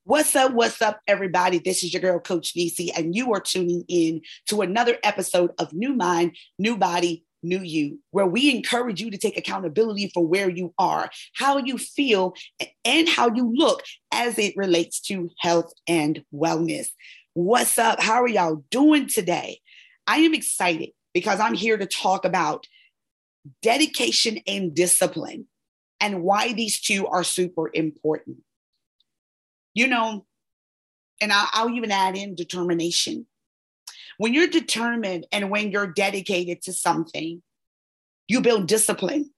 What's up, everybody? This is your girl, Coach Nisi, and you are tuning in to another episode of New Mind, New Body, New You, where we encourage you to take accountability for where you are, how you feel, and how you look as it relates to health and wellness. What's up? How are y'all doing today? I am excited because I'm here to talk about dedication and discipline and why these two are super important. And I'll even add in determination. When you're determined and when you're dedicated to something, you build discipline.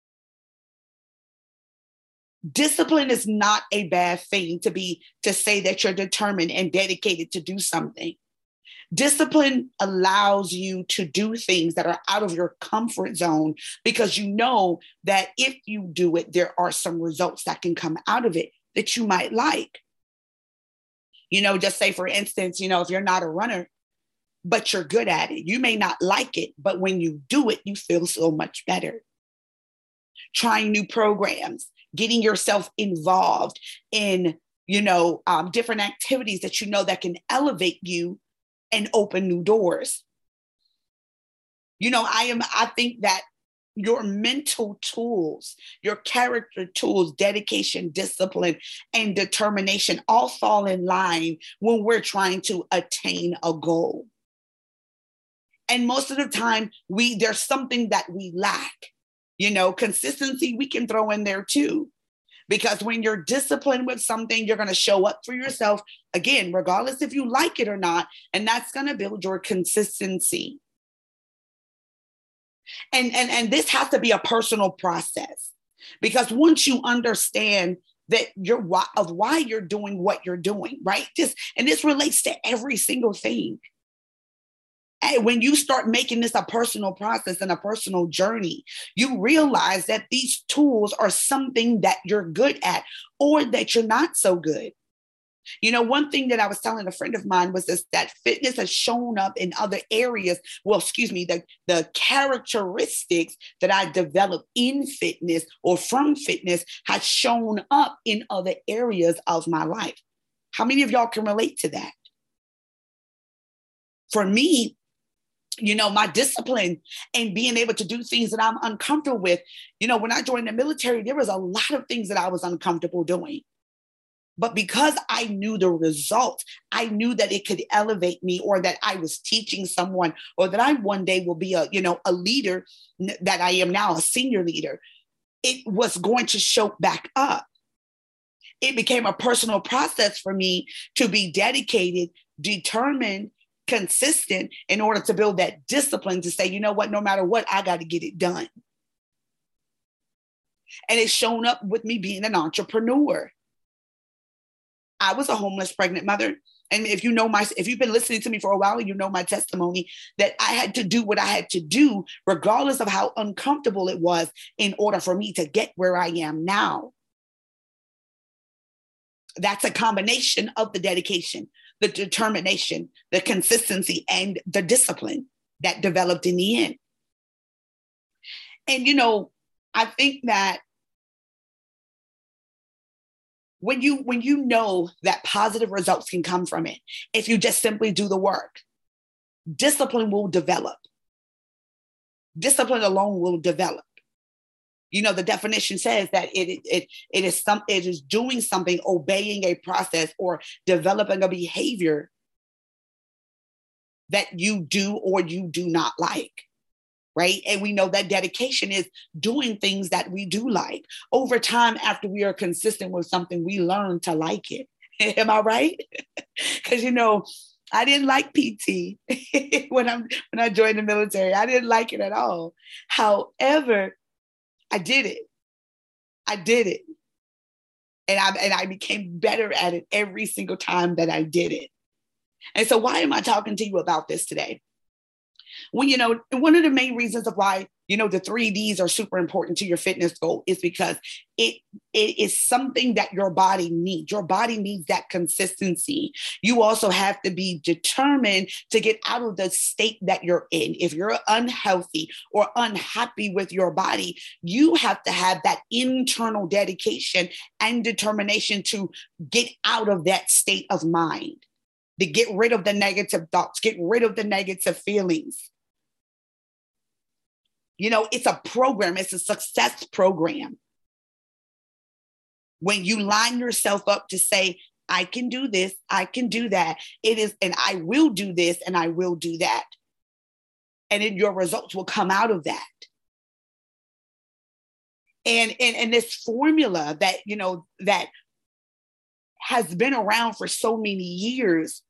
Discipline is not a bad thing to say that you're determined and dedicated to do something. Discipline allows you to do things that are out of your comfort zone because you know that if you do it, there are some results that can come out of it that you might like. Just say, for instance, if you're not a runner, but you're good at it, you may not like it, but when you do it, you feel so much better. Trying new programs, getting yourself involved in, different activities that that can elevate you and open new doors. I think that your mental tools, your character tools, dedication, discipline, and determination all fall in line when we're trying to attain a goal. And most of the time, there's something that we lack. Consistency, we can throw in there too. Because when you're disciplined with something, you're going to show up for yourself, again, regardless if you like it or not. And that's going to build your consistency. And this has to be a personal process, because once you understand that why you're doing what you're doing, right? This relates to every single thing. And when you start making this a personal process and a personal journey, you realize that these tools are something that you're good at or that you're not so good. One thing that I was telling a friend of mine was that fitness has shown up in other areas. The characteristics that I developed in fitness or from fitness has shown up in other areas of my life. How many of y'all can relate to that? For me, my discipline and being able to do things that I'm uncomfortable with. When I joined the military, there was a lot of things that I was uncomfortable doing. But because I knew the results, I knew that it could elevate me, or that I was teaching someone, or that I one day will be a leader, that I am now a senior leader. It was going to show back up. It became a personal process for me to be dedicated, determined, consistent in order to build that discipline to say, no matter what, I got to get it done. And it's shown up with me being an entrepreneur. I was a homeless pregnant mother. And if you've been listening to me for a while, you know my testimony, that I had to do what I had to do, regardless of how uncomfortable it was, in order for me to get where I am now. That's a combination of the dedication, the determination, the consistency, and the discipline that developed in the end. And, I think that when you know that positive results can come from it, if you just simply do the work, discipline will develop. Discipline alone will develop. The definition says that it is doing something, obeying a process, or developing a behavior that you do or you do not like. Right? And we know that dedication is doing things that we do like. Over time, after we are consistent with something, we learn to like it. Am I right? Because, I didn't like PT when I joined the military. I didn't like it at all. However, I did it. And I became better at it every single time that I did it. And so why am I talking to you about this today? When, one of the main reasons of why The 3Ds are super important to your fitness goal is because it is something that your body needs. Your body needs that consistency. You also have to be determined to get out of the state that you're in. If you're unhealthy or unhappy with your body, you have to have that internal dedication and determination to get out of that state of mind, to get rid of the negative thoughts, get rid of the negative feelings. It's a program. It's a success program. When you line yourself up to say, I can do this, I can do that. It is, and I will do this, and I will do that. And then your results will come out of that. And this formula that, that has been around for so many years,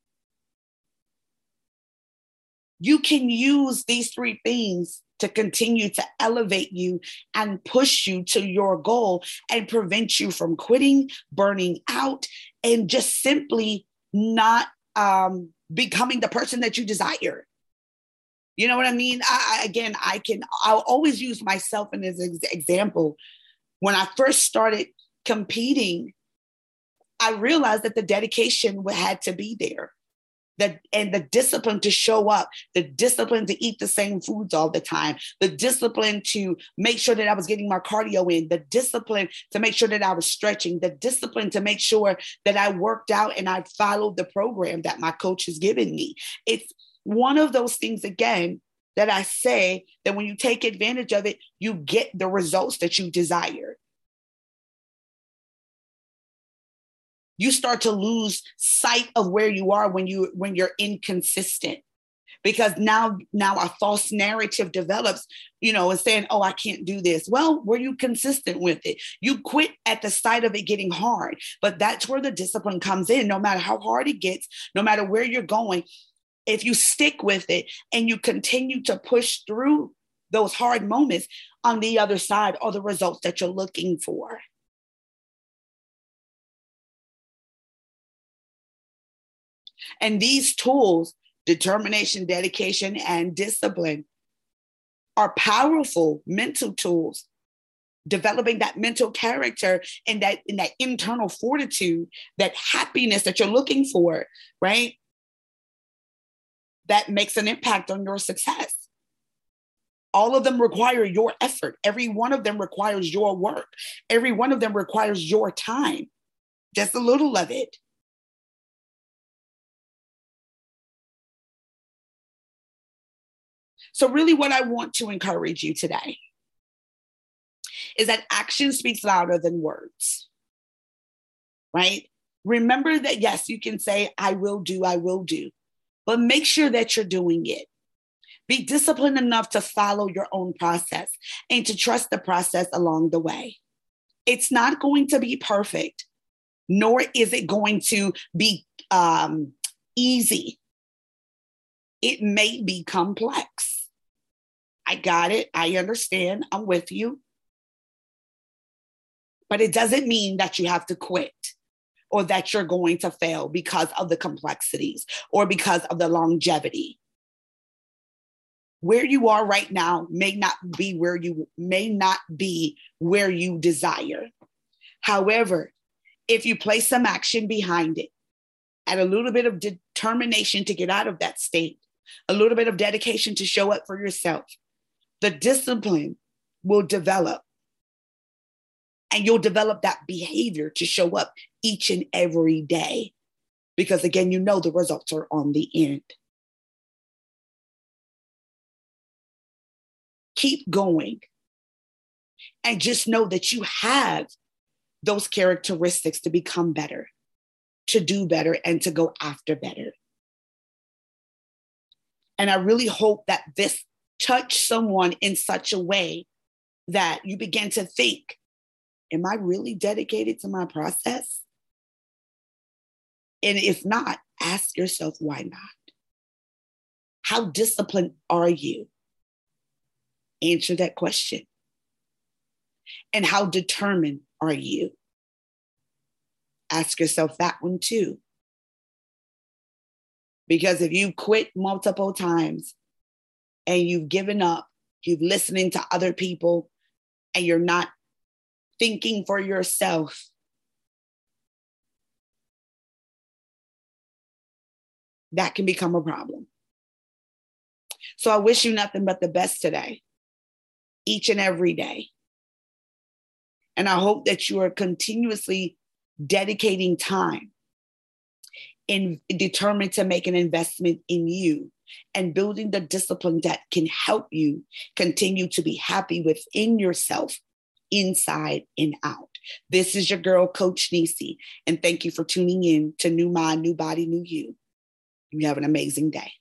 you can use these 3 things to continue to elevate you and push you to your goal and prevent you from quitting, burning out, and just simply not becoming the person that you desire. You know what I mean? I'll always use myself as an example. When I first started competing, I realized that the dedication had to be there. And the discipline to show up, the discipline to eat the same foods all the time, the discipline to make sure that I was getting my cardio in, the discipline to make sure that I was stretching, the discipline to make sure that I worked out and I followed the program that my coach has given me. It's one of those things, again, that I say that when you take advantage of it, you get the results that you desire. You start to lose sight of where you are when you're inconsistent, because now a false narrative develops, and saying, oh, I can't do this. Well, were you consistent with it? You quit at the sight of it getting hard, but that's where the discipline comes in. No matter how hard it gets, no matter where you're going, if you stick with it and you continue to push through those hard moments, on the other side are the results that you're looking for. And these tools, determination, dedication, and discipline, are powerful mental tools, developing that mental character and that internal fortitude, that happiness that you're looking for, right? That makes an impact on your success. All of them require your effort. Every one of them requires your work. Every one of them requires your time, just a little of it. So really what I want to encourage you today is that action speaks louder than words, right? Remember that, yes, you can say, I will do, but make sure that you're doing it. Be disciplined enough to follow your own process and to trust the process along the way. It's not going to be perfect, nor is it going to be easy. It may be complex. I got it. I understand. I'm with you. But it doesn't mean that you have to quit or that you're going to fail because of the complexities or because of the longevity. Where you are right now may not be where you desire. However, if you place some action behind it and a little bit of determination to get out of that state, a little bit of dedication to show up for yourself, the discipline will develop. And you'll develop that behavior to show up each and every day. Because again, the results are on the end. Keep going. And just know that you have those characteristics to become better, to do better, and to go after better. And I really hope that this touched someone in such a way that you begin to think, am I really dedicated to my process? And if not, ask yourself, why not? How disciplined are you? Answer that question. And how determined are you? Ask yourself that one too. Because if you quit multiple times and you've given up You're listening to other people and you're not thinking for yourself. That can become a problem. So I wish you nothing but the best today, each and every day. And I hope that you are continuously dedicating time and determined to make an investment in you and building the discipline that can help you continue to be happy within yourself, inside and out. This is your girl, Coach Nisi, and thank you for tuning in to New Mind, New Body, New You. You have an amazing day.